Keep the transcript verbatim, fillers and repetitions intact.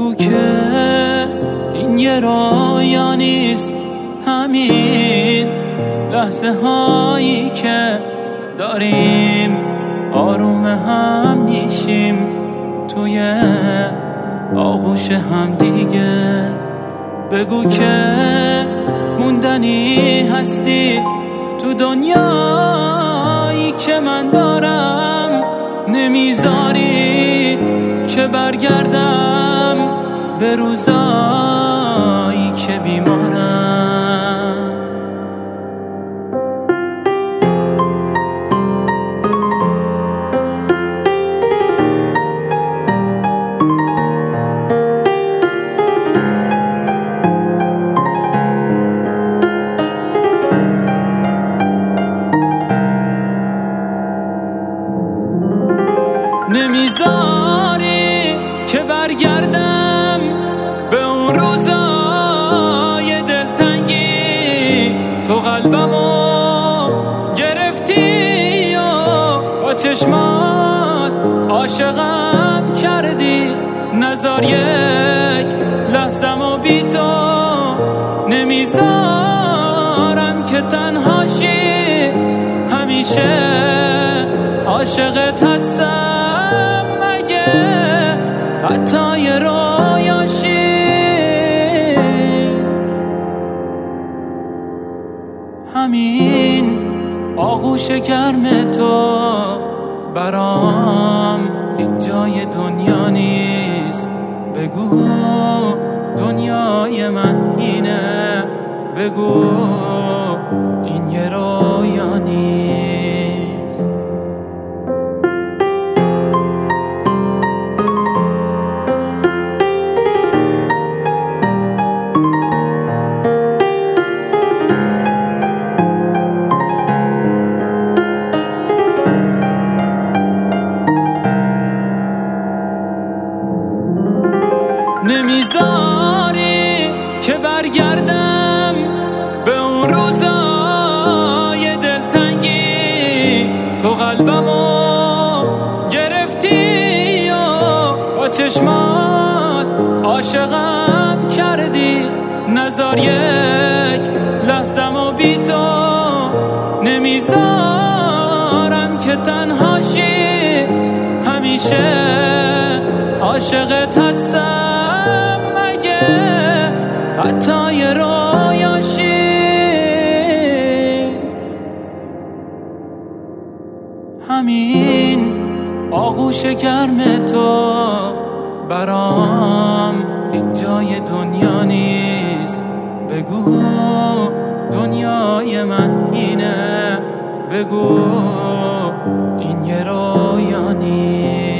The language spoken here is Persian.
بگو که این یه رویا نیست، همین لحظه هایی که داریم آروم هم میشیم توی آغوش هم دیگه. بگو که موندنی هستی تو دنیایی که من دارم، نمیذاری که برگردم به روزایی که بیمارم. نمیذاری که برگردم به اون روزای دلتنگی، تو قلبمو گرفتی و با چشمات عاشقم کردی، نذار یک لحظه‌مو بی تو، نمیذارم که تنهاشی، همیشه عاشقت هستم مگه حتی یه رویاشی. همین آغوش گرم تو برام هیچ جای دنیا نیست. بگو دنیای من اینه، بگو این یه رویا نیست. نمیذاری که برگردم به اون روزای دلتنگی، تو قلبمو گرفتی و با چشمات عاشقم کردی، نذار یک لحظه‌مو بی تو، نمیذارم که تنهاشی، همیشه عاشقت هستم مگه حتی یه رویاشی. همین آغوش گرم تو برام هیچ جای دنیا نیست. بگو دنیای من اینه، بگو این یه رویا نیست.